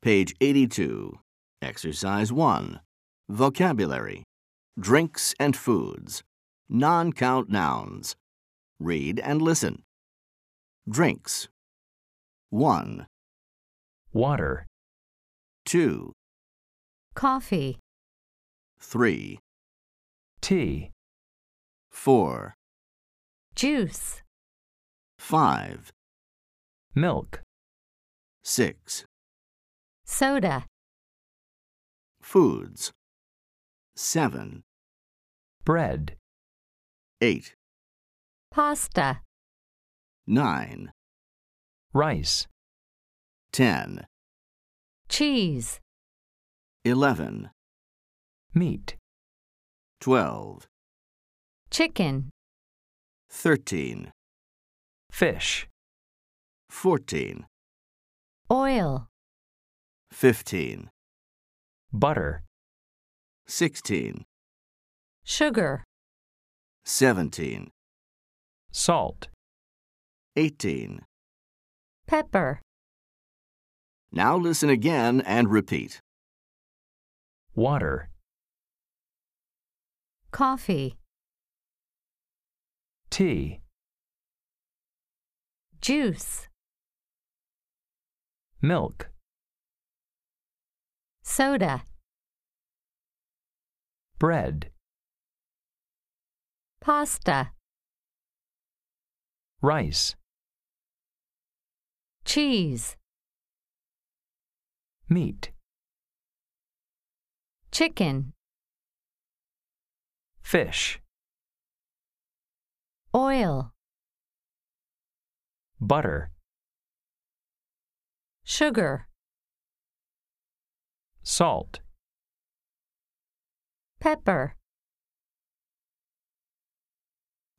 Page 82. Exercise 1. Vocabulary. Drinks and foods. Non-count nouns. Read and listen. Drinks. 1, water, 2, coffee, 3, tea, 4, juice, 5, milk, 6. soda, Foods. 7, bread, 8, pasta, 9, rice, 10, cheese, 11, meat, 12, chicken, 13, fish, 14, oil, 15, butter, 16, sugar, 17, salt, 18. pepper, Now listen again and repeat. water, coffee, tea, juice, milk, soda, bread, pasta, rice, cheese, meat, chicken, fish, oil, butter, sugar, salt, pepper.